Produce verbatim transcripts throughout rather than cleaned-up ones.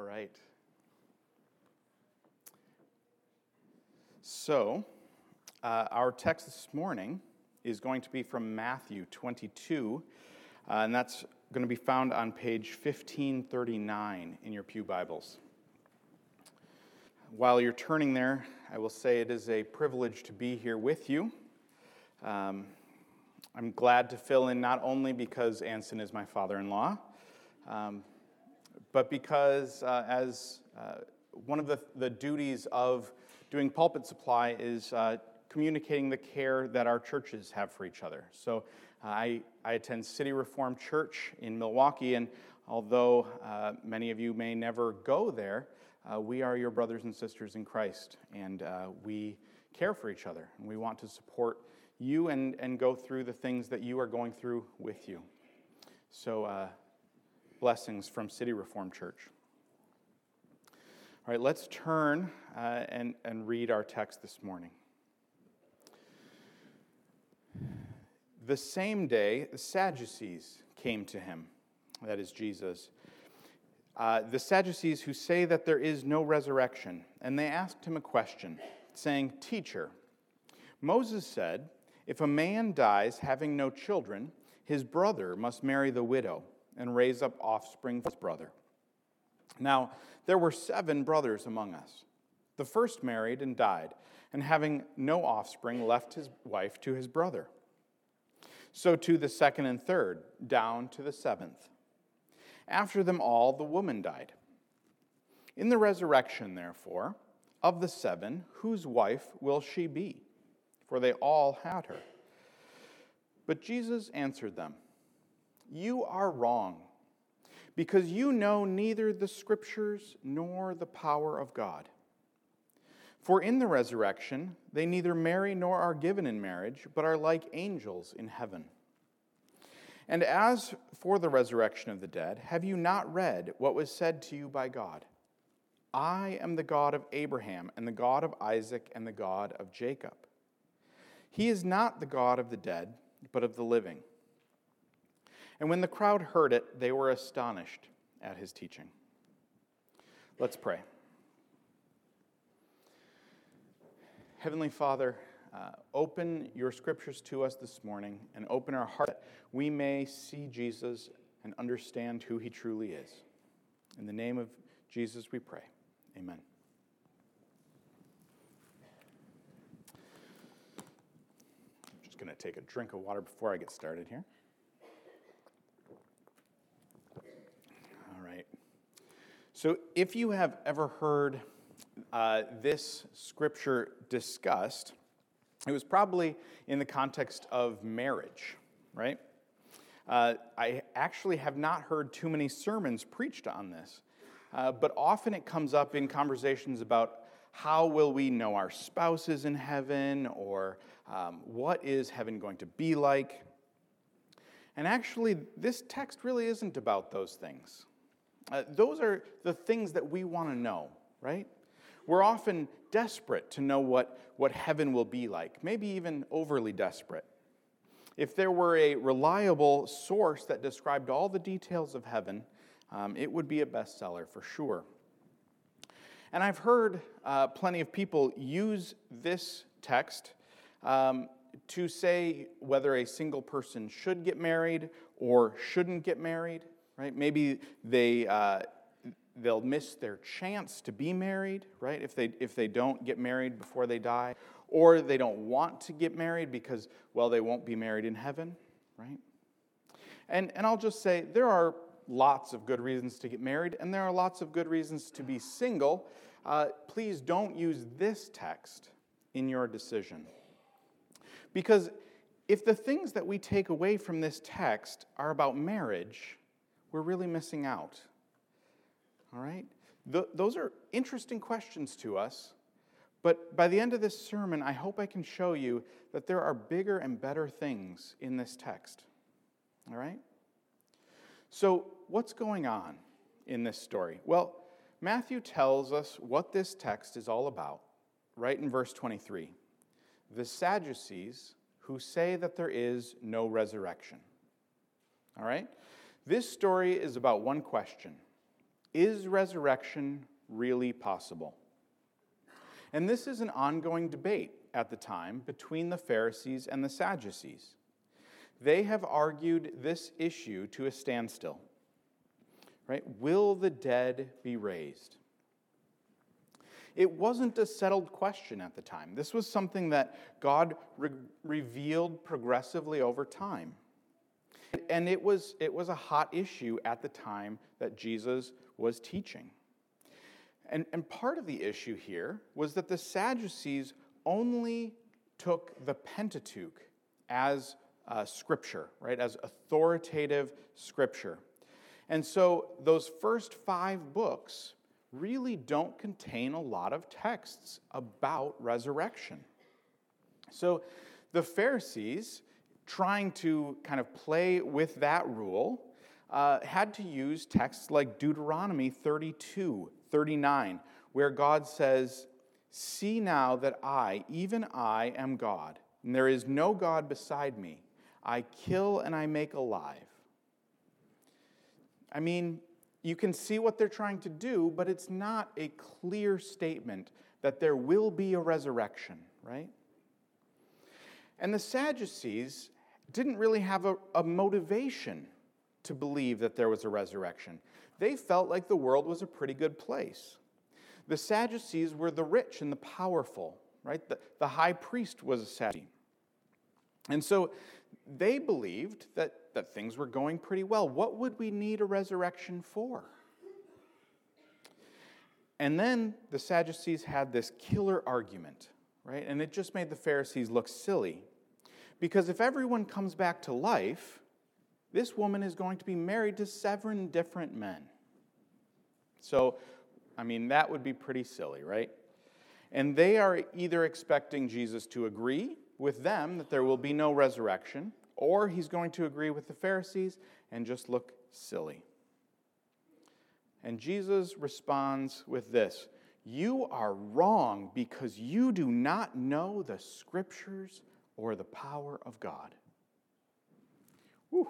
right. So, uh, our text this morning is going to be from Matthew twenty-two, uh, and that's going to be found on page fifteen thirty-nine in your pew Bibles. While you're turning there, I will say it is a privilege to be here with you. Um, I'm glad to fill in not only because Anson is my father-in-law, um, but because uh, as uh, one of the, the duties of doing pulpit supply is uh, communicating the care that our churches have for each other. So uh, I, I attend City Reformed Church in Milwaukee, and although uh, many of you may never go there, uh, we are your brothers and sisters in Christ, and uh, we care for each other, and we want to support you and, and go through the things that you are going through with you. So uh, blessings from City Reformed Church. All right, let's turn uh, and, and read our text this morning. The same day, the Sadducees came to him, that is Jesus. Uh, the Sadducees who say that there is no resurrection, and they asked him a question, saying, "Teacher, Moses said, if a man dies having no children, his brother must marry the widow and raise up offspring for his brother. Now, there were seven brothers among us. The first married and died, and having no offspring, left his wife to his brother. So to the second and third, down to the seventh. After them all, the woman died. In the resurrection, therefore, of the seven, whose wife will she be? For they all had her." But Jesus answered them, "You are wrong, because you know neither the Scriptures nor the power of God. For in the resurrection they neither marry nor are given in marriage, but are like angels in heaven. And as for the resurrection of the dead, have you not read what was said to you by God? I am the God of Abraham, and the God of Isaac, and the God of Jacob. He is not the God of the dead, but of the living." And when the crowd heard it, they were astonished at his teaching. Let's pray. Heavenly Father, uh, open your scriptures to us this morning and open our heart that we may see Jesus and understand who he truly is. In the name of Jesus we pray. Amen. I'm just going to take a drink of water before I get started here. All right. So if you have ever heard uh, this scripture discussed, it was probably in the context of marriage, right? Uh, I actually have not heard too many sermons preached on this, uh, but often it comes up in conversations about how will we know our spouses in heaven, or um, what is heaven going to be like? And actually, this text really isn't about those things. Uh, those are the things that we want to know, right? We're often desperate to know what, what heaven will be like, maybe even overly desperate. If there were a reliable source that described all the details of heaven, um, it would be a bestseller for sure. And I've heard uh, plenty of people use this text um, to say whether a single person should get married or shouldn't get married, right? Maybe they uh, they'll miss their chance to be married, right? If they if they don't get married before they die, or they don't want to get married because, well, they won't be married in heaven, right? And and I'll just say there are lots of good reasons to get married, and there are lots of good reasons to be single. Uh, please don't use this text in your decision. Because if the things that we take away from this text are about marriage, we're really missing out. All right? Th- those are interesting questions to us, but by the end of this sermon, I hope I can show you that there are bigger and better things in this text. All right? So, what's going on in this story? Well, Matthew tells us what this text is all about, right in verse twenty-three. The Sadducees who say that there is no resurrection. All right? This story is about one question. Is resurrection really possible? And this is an ongoing debate at the time between the Pharisees and the Sadducees. They have argued this issue to a standstill. Right? Will the dead be raised? It wasn't a settled question at the time. This was something that God re- revealed progressively over time. And it was, it was a hot issue at the time that Jesus was teaching. And, and part of the issue here was that the Sadducees only took the Pentateuch as uh, scripture, right, as authoritative scripture. And so those first five books really don't contain a lot of texts about resurrection. So the Pharisees, trying to kind of play with that rule, uh, had to use texts like Deuteronomy thirty-two, thirty-nine, where God says, "See now that I, even I, am God, and there is no God beside me. I kill and I make alive." I mean, you can see what they're trying to do, but it's not a clear statement that there will be a resurrection, right? And the Sadducees didn't really have a, a motivation to believe that there was a resurrection. They felt like the world was a pretty good place. The Sadducees were the rich and the powerful, right? The, the high priest was a Sadducee. And so they believed that, that things were going pretty well. What would we need a resurrection for? And then the Sadducees had this killer argument, right? And it just made the Pharisees look silly. Because if everyone comes back to life, this woman is going to be married to seven different men. So, I mean, that would be pretty silly, right? And they are either expecting Jesus to agree with them that there will be no resurrection, or he's going to agree with the Pharisees and just look silly. And Jesus responds with this: "You are wrong because you do not know the Scriptures or the power of God." Whew.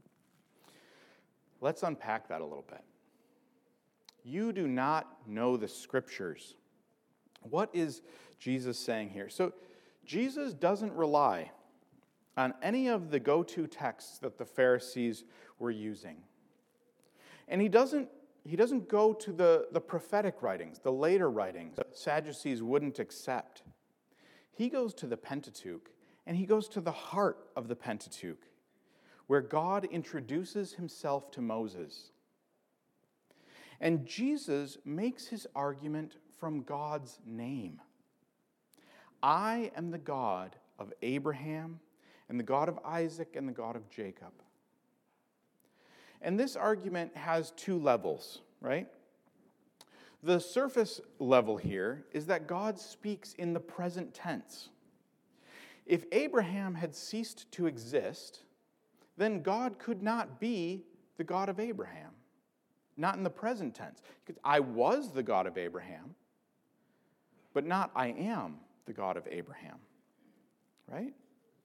Let's unpack that a little bit. You do not know the Scriptures. What is Jesus saying here? So Jesus doesn't rely on any of the go-to texts that the Pharisees were using. And he doesn't, he doesn't go to the, the prophetic writings, the later writings that Sadducees wouldn't accept. He goes to the Pentateuch, and he goes to the heart of the Pentateuch, where God introduces himself to Moses. And Jesus makes his argument from God's name. "I am the God of Abraham, and the God of Isaac, and the God of Jacob." And this argument has two levels, right? The surface level here is that God speaks in the present tense. If Abraham had ceased to exist, then God could not be the God of Abraham. Not in the present tense. Because I was the God of Abraham, but not I am the God of Abraham. Right?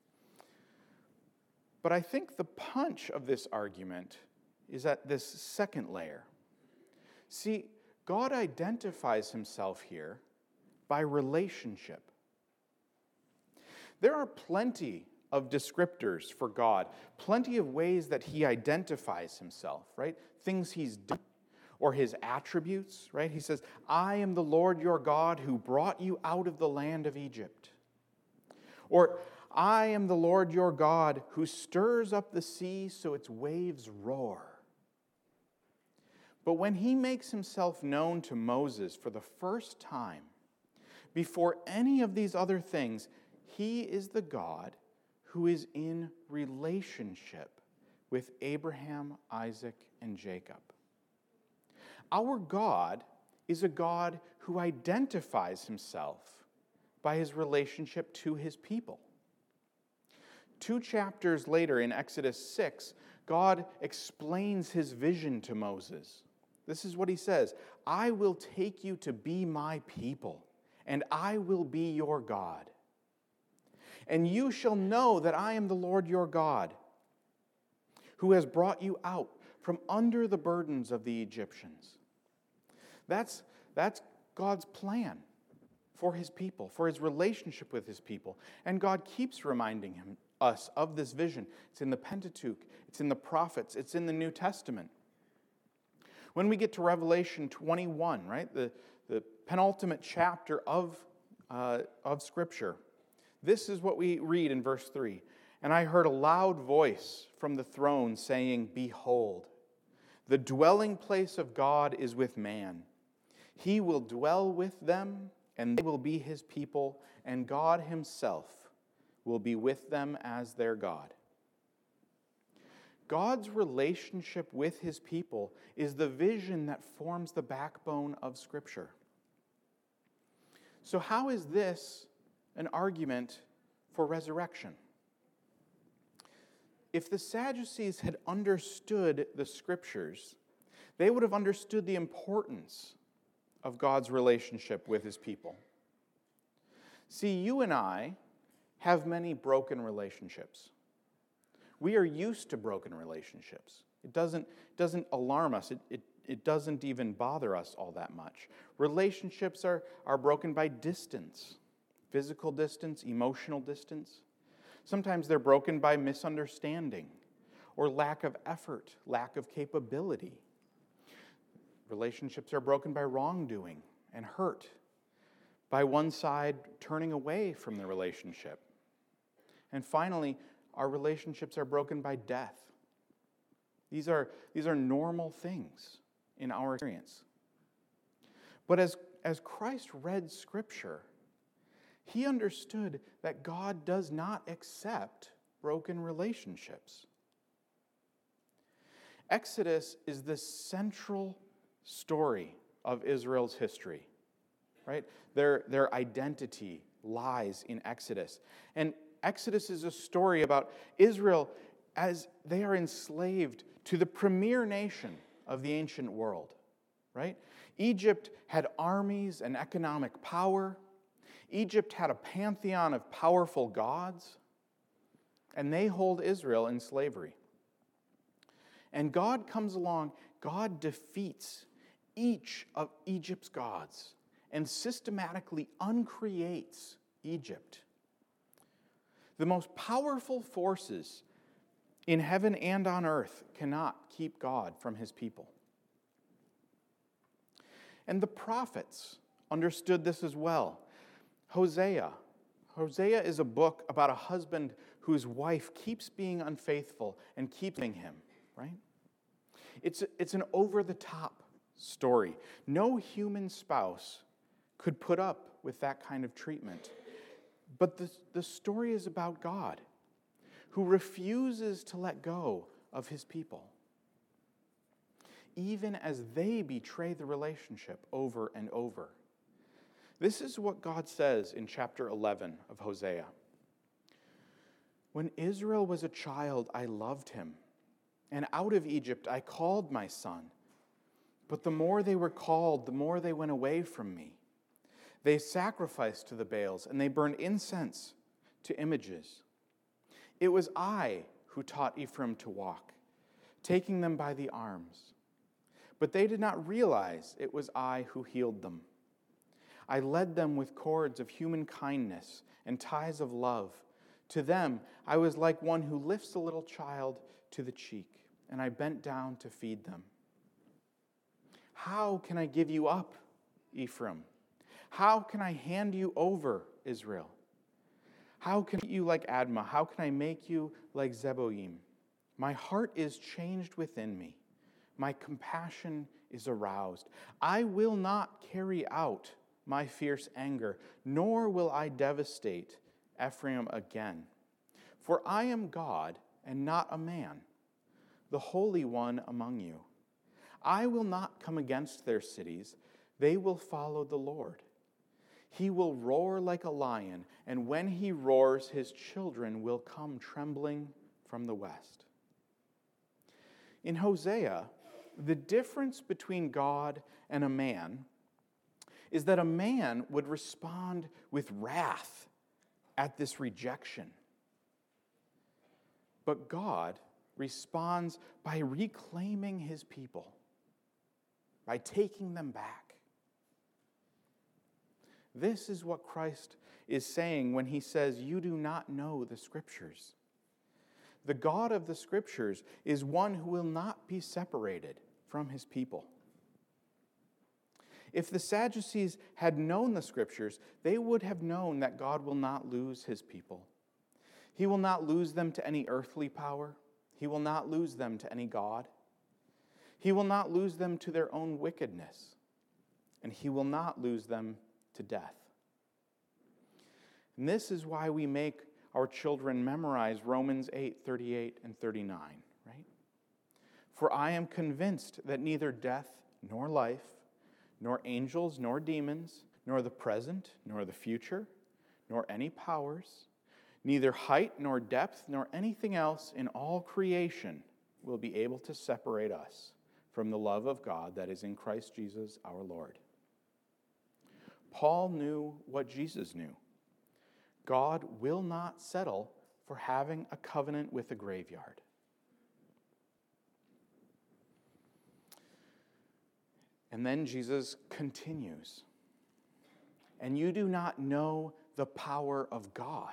But I think the punch of this argument is at this second layer. See, God identifies himself here by relationship. There are plenty of descriptors for God, plenty of ways that he identifies himself, right? Things he's done, or his attributes, right? He says, "I am the Lord your God who brought you out of the land of Egypt." Or, "I am the Lord your God who stirs up the sea so its waves roar." But when he makes himself known to Moses for the first time, before any of these other things, he is the God who is in relationship with Abraham, Isaac, and Jacob. Our God is a God who identifies himself by his relationship to his people. Two chapters later in Exodus six, God explains his vision to Moses. This is what he says: "I will take you to be my people, and I will be your God. And you shall know that I am the Lord your God, who has brought you out from under the burdens of the Egyptians." That's, that's God's plan for his people, for his relationship with his people. And God keeps reminding him, us of this vision. It's in the Pentateuch, it's in the prophets, it's in the New Testament. When we get to Revelation twenty-one, right, the, the penultimate chapter of, uh, of Scripture, this is what we read in verse three. And I heard a loud voice from the throne saying, "Behold, the dwelling place of God is with man. He will dwell with them, and they will be his people, and God himself will be with them as their God." God's relationship with his people is the vision that forms the backbone of Scripture. So how is this an argument for resurrection? If the Sadducees had understood the Scriptures, they would have understood the importance of God's relationship with his people. See, you and I have many broken relationships. We are used to broken relationships. It doesn't, doesn't alarm us. It, it, it doesn't even bother us all that much. Relationships are, are broken by distance, physical distance, emotional distance. Sometimes they're broken by misunderstanding or lack of effort, lack of capability. Relationships are broken by wrongdoing and hurt, by one side turning away from the relationship. And finally, our relationships are broken by death. These are, these are normal things in our experience. But as, as Christ read Scripture, he understood that God does not accept broken relationships. Exodus is the central story of Israel's history, right? Their, their identity lies in Exodus. And Exodus is a story about Israel as they are enslaved to the premier nation of the ancient world, right? Egypt had armies and economic power. Egypt had a pantheon of powerful gods, and they hold Israel in slavery. And God comes along, God defeats each of Egypt's gods and systematically uncreates Egypt. The most powerful forces in heaven and on earth cannot keep God from his people. And the prophets understood this as well. Hosea. Hosea is a book about a husband whose wife keeps being unfaithful and keeping him, right? It's, it's an over-the-top story. No human spouse could put up with that kind of treatment. But the, the story is about God, who refuses to let go of his people, even as they betray the relationship over and over. This is what God says in chapter eleven of Hosea. "When Israel was a child, I loved him, and out of Egypt I called my son. But the more they were called, the more they went away from me. They sacrificed to the Baals, and they burned incense to images. It was I who taught Ephraim to walk, taking them by the arms. But they did not realize it was I who healed them. I led them with cords of human kindness and ties of love. To them I was like one who lifts a little child to the cheek, and I bent down to feed them. How can I give you up, Ephraim? How can I hand you over, Israel? How can I treat you like Admah? How can I make you like Zeboim? My heart is changed within me. My compassion is aroused. I will not carry out my fierce anger, nor will I devastate Ephraim again. For I am God and not a man, the Holy One among you. I will not come against their cities. They will follow the Lord. He will roar like a lion, and when he roars, his children will come trembling from the west." In Hosea, the difference between God and a man is that a man would respond with wrath at this rejection. But God responds by reclaiming his people, by taking them back. This is what Christ is saying when he says, you do not know the Scriptures. The God of the Scriptures is one who will not be separated from his people. If the Sadducees had known the Scriptures, they would have known that God will not lose his people. He will not lose them to any earthly power. He will not lose them to any god. He will not lose them to their own wickedness. And he will not lose them to death. And this is why we make our children memorize Romans eight, thirty-eight and thirty-nine, right? For I am convinced that neither death nor life, nor angels nor demons, nor the present nor the future, nor any powers, neither height nor depth nor anything else in all creation will be able to separate us from the love of God that is in Christ Jesus our Lord. Paul knew what Jesus knew. God will not settle for having a covenant with a graveyard. And then Jesus continues. And you do not know the power of God.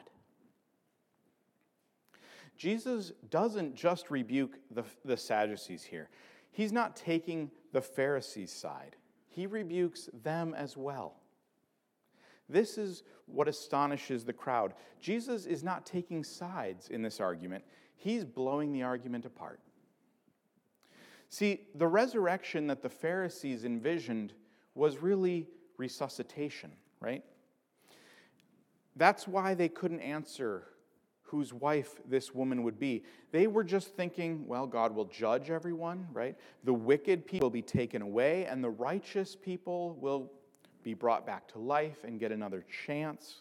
Jesus doesn't just rebuke the, the Sadducees here. He's not taking the Pharisees' side. He rebukes them as well. This is what astonishes the crowd. Jesus is not taking sides in this argument. He's blowing the argument apart. See, the resurrection that the Pharisees envisioned was really resuscitation, right? That's why they couldn't answer whose wife this woman would be. They were just thinking, well, God will judge everyone, right? The wicked people will be taken away, and the righteous people will be brought back to life and get another chance.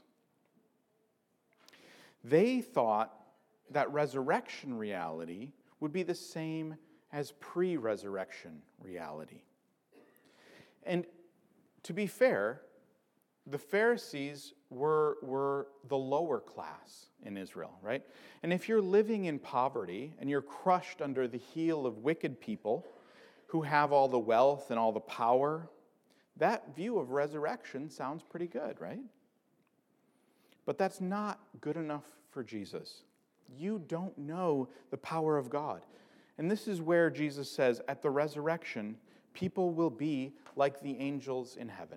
They thought that resurrection reality would be the same as pre-resurrection reality. And to be fair, the Pharisees were, were the lower class in Israel, right? And if you're living in poverty and you're crushed under the heel of wicked people who have all the wealth and all the power, that view of resurrection sounds pretty good, right? But that's not good enough for Jesus. You don't know the power of God. And this is where Jesus says, at the resurrection, people will be like the angels in heaven.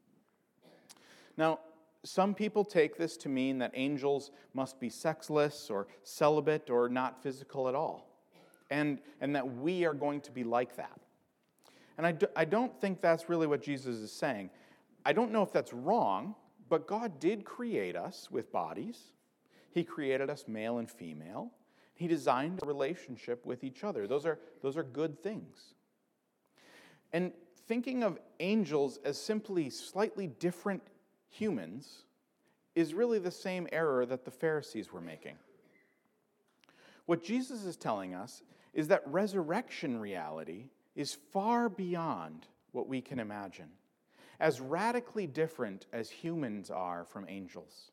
Now, some people take this to mean that angels must be sexless or celibate or not physical at all, and, and that we are going to be like that. And I, do, I don't think that's really what Jesus is saying. I don't know if that's wrong, but God did create us with bodies. He created us male and female. He designed a relationship with each other. Those are, those are good things. And thinking of angels as simply slightly different humans is really the same error that the Pharisees were making. What Jesus is telling us is that resurrection reality is far beyond what we can imagine, as radically different as humans are from angels.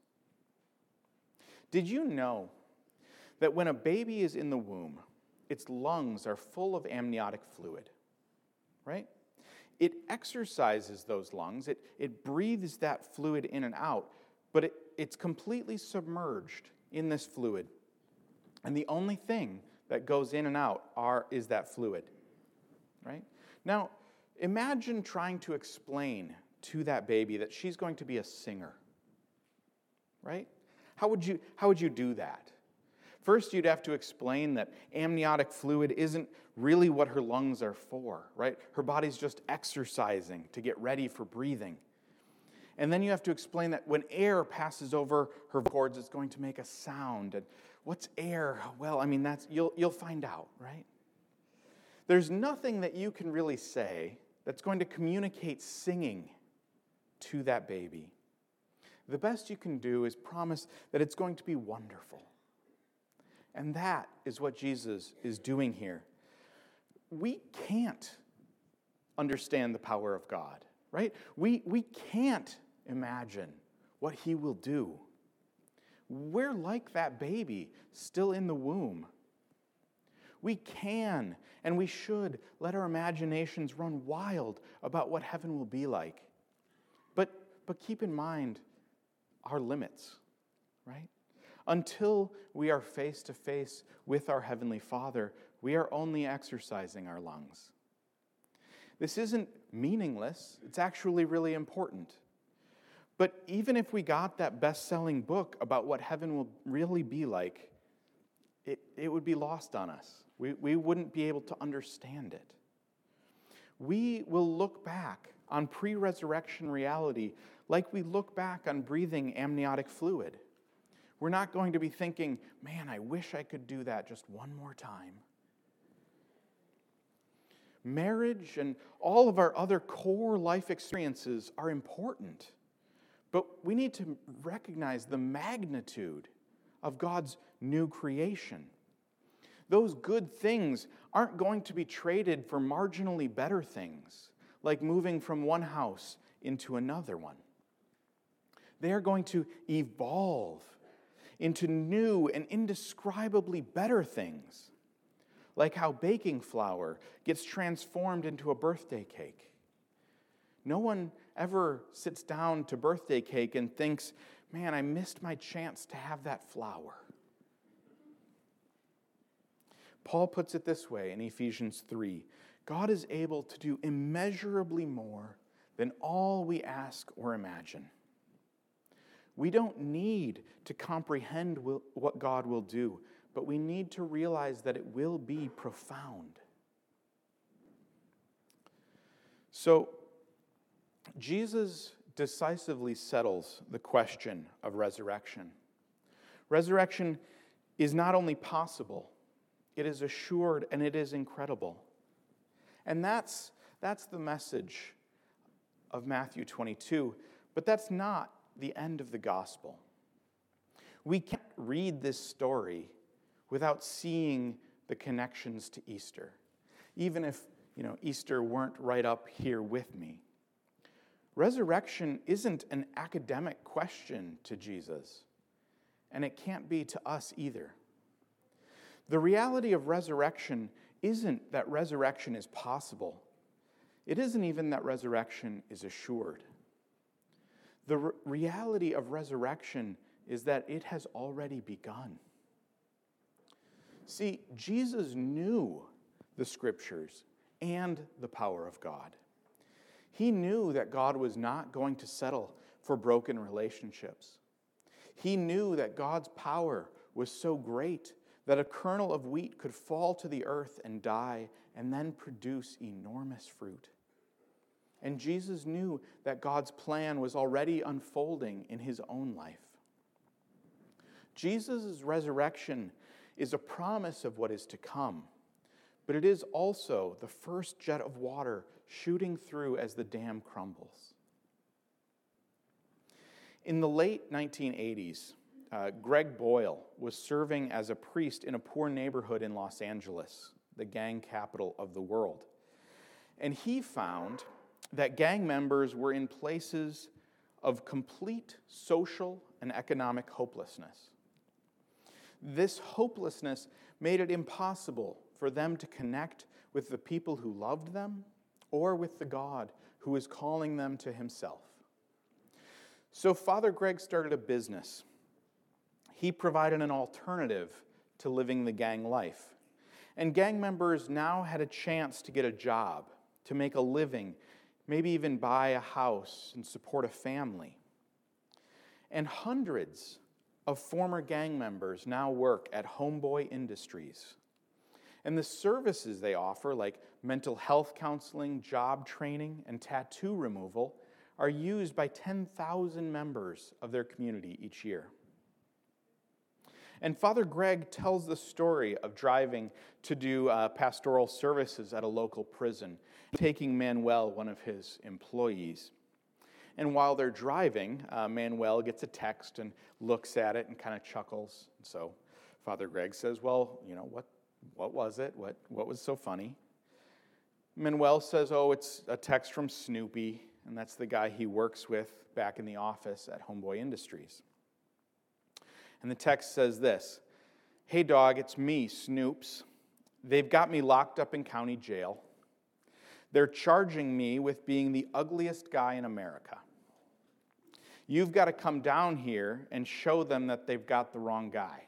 Did you know that when a baby is in the womb, its lungs are full of amniotic fluid, right? It exercises those lungs, it, it breathes that fluid in and out, but it, it's completely submerged in this fluid. And the only thing that goes in and out are, is that fluid, right? Now, imagine trying to explain to that baby that she's going to be a singer, right? How would you, how would you do that? First, you'd have to explain that amniotic fluid isn't really what her lungs are for, right? Her body's just exercising to get ready for breathing. And then you have to explain that when air passes over her cords, it's going to make a sound. And what's air? Well, I mean, that's you'll you'll find out, right? There's nothing that you can really say that's going to communicate singing to that baby. The best you can do is promise that it's going to be wonderful. And that is what Jesus is doing here. We can't understand the power of God, right? We, we can't imagine what he will do. We're like that baby still in the womb. We can and we should let our imaginations run wild about what heaven will be like. But, but keep in mind our limits, right? Until we are face to face with our Heavenly Father, we are only exercising our lungs. This isn't meaningless. It's actually really important. But even if we got that best-selling book about what heaven will really be like, it, it would be lost on us. We, we wouldn't be able to understand it. We will look back on pre-resurrection reality like we look back on breathing amniotic fluid. We're not going to be thinking, man, I wish I could do that just one more time. Marriage and all of our other core life experiences are important, but we need to recognize the magnitude of God's new creation. Those good things aren't going to be traded for marginally better things, like moving from one house into another one. They are going to evolve into new and indescribably better things, like how baking flour gets transformed into a birthday cake. No one ever sits down to birthday cake and thinks, man, I missed my chance to have that flour. Paul puts it this way in Ephesians three, God is able to do immeasurably more than all we ask or imagine. We don't need to comprehend what God will do, but we need to realize that it will be profound. So, Jesus decisively settles the question of resurrection. Resurrection is not only possible, it is assured and it is incredible. And that's, that's the message of Matthew twenty-two, but that's not the end of the gospel. We can't read this story without seeing the connections to Easter, even if, you know, Easter weren't right up here with me. Resurrection isn't an academic question to Jesus, and it can't be to us either. The reality of resurrection isn't that resurrection is possible. It isn't even that resurrection is assured. The re- reality of resurrection is that it has already begun. See, Jesus knew the Scriptures and the power of God. He knew that God was not going to settle for broken relationships. He knew that God's power was so great that a kernel of wheat could fall to the earth and die and then produce enormous fruit. And Jesus knew that God's plan was already unfolding in his own life. Jesus' resurrection is a promise of what is to come, but it is also the first jet of water shooting through as the dam crumbles. In the late nineteen eighties, uh, Greg Boyle was serving as a priest in a poor neighborhood in Los Angeles, the gang capital of the world. And he found that gang members were in places of complete social and economic hopelessness. This hopelessness made it impossible for them to connect with the people who loved them or with the God who was calling them to himself. So Father Greg started a business. He provided an alternative to living the gang life. And gang members now had a chance to get a job, to make a living, maybe even buy a house and support a family. And hundreds of former gang members now work at Homeboy Industries. And the services they offer, like mental health counseling, job training, and tattoo removal, are used by ten thousand members of their community each year. And Father Greg tells the story of driving to do uh, pastoral services at a local prison, taking Manuel, one of his employees. And while they're driving, uh, Manuel gets a text and looks at it and kind of chuckles. So Father Greg says, well, you know, what what was it? What, what was so funny? Manuel says, oh, it's a text from Snoopy, and that's the guy he works with back in the office at Homeboy Industries. And the text says this, hey dog, it's me, Snoops. They've got me locked up in county jail. They're charging me with being the ugliest guy in America. You've got to come down here and show them that they've got the wrong guy.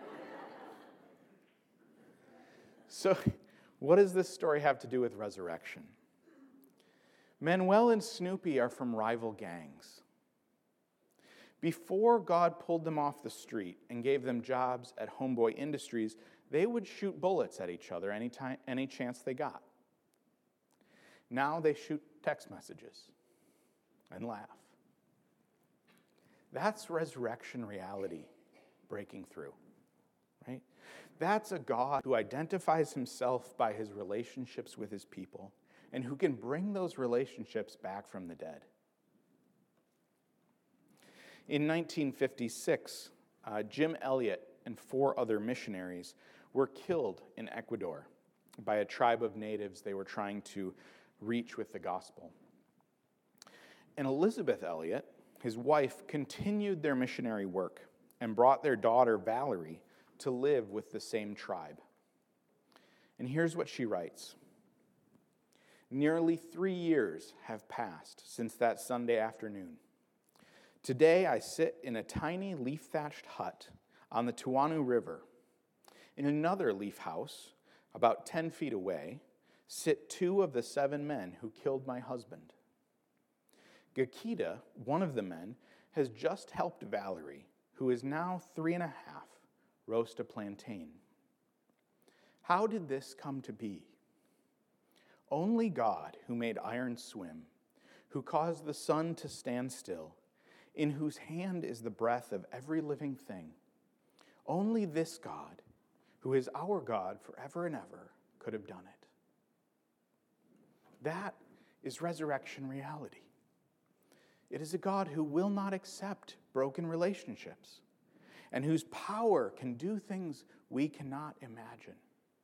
So, what does this story have to do with resurrection? Manuel and Snoopy are from rival gangs. Before God pulled them off the street and gave them jobs at Homeboy Industries, they would shoot bullets at each other any time, any chance they got. Now they shoot text messages and laugh. That's resurrection reality breaking through, right? That's a God who identifies himself by his relationships with his people and who can bring those relationships back from the dead. In nineteen fifty-six, uh, Jim Elliot and four other missionaries were killed in Ecuador by a tribe of natives they were trying to reach with the gospel. And Elizabeth Elliot, his wife, continued their missionary work and brought their daughter Valerie to live with the same tribe. And here's what she writes. Nearly three years have passed since that Sunday afternoon. Today I sit in a tiny leaf-thatched hut on the Tuanu River. In another leaf house, about ten feet away, sit two of the seven men who killed my husband. Gakita, one of the men, has just helped Valerie, who is now three and a half, roast a plantain. How did this come to be? Only God, who made iron swim, who caused the sun to stand still, in whose hand is the breath of every living thing. Only this God, who is our God forever and ever, could have done it. That is resurrection reality. It is a God who will not accept broken relationships and whose power can do things we cannot imagine.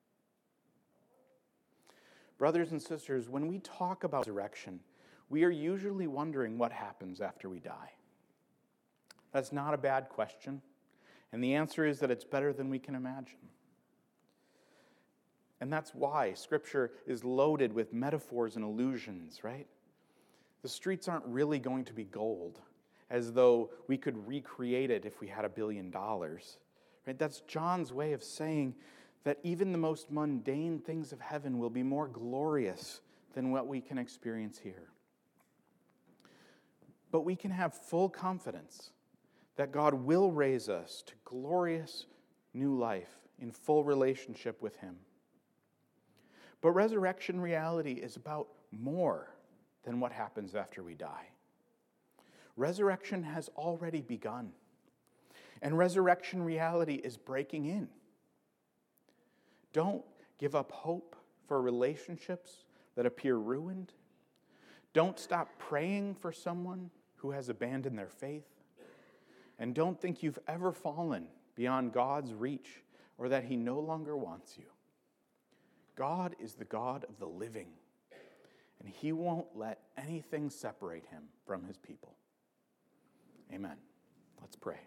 Brothers and sisters, when we talk about resurrection, we are usually wondering what happens after we die. That's not a bad question, and the answer is that it's better than we can imagine. And that's why Scripture is loaded with metaphors and allusions, right? The streets aren't really going to be gold, as though we could recreate it if we had a billion dollars. Right? That's John's way of saying that even the most mundane things of heaven will be more glorious than what we can experience here. But we can have full confidence that God will raise us to glorious new life in full relationship with him. But resurrection reality is about more than what happens after we die. Resurrection has already begun, and resurrection reality is breaking in. Don't give up hope for relationships that appear ruined. Don't stop praying for someone who has abandoned their faith. And don't think you've ever fallen beyond God's reach or that he no longer wants you. God is the God of the living, and he won't let anything separate him from his people. Amen. Let's pray.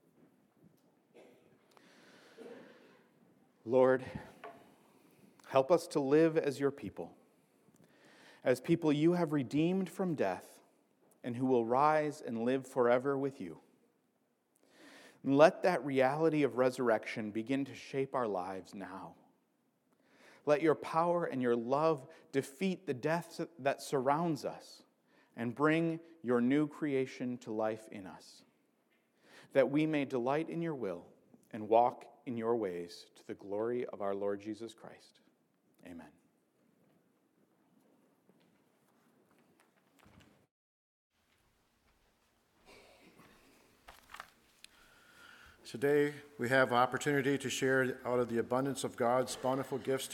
Lord, help us to live as your people, as people you have redeemed from death and who will rise and live forever with you. And let that reality of resurrection begin to shape our lives now. Let your power and your love defeat the death that surrounds us and bring your new creation to life in us, that we may delight in your will and walk in your ways to the glory of our Lord Jesus Christ. Amen. Today, we have opportunity to share out of the abundance of God's bountiful gifts to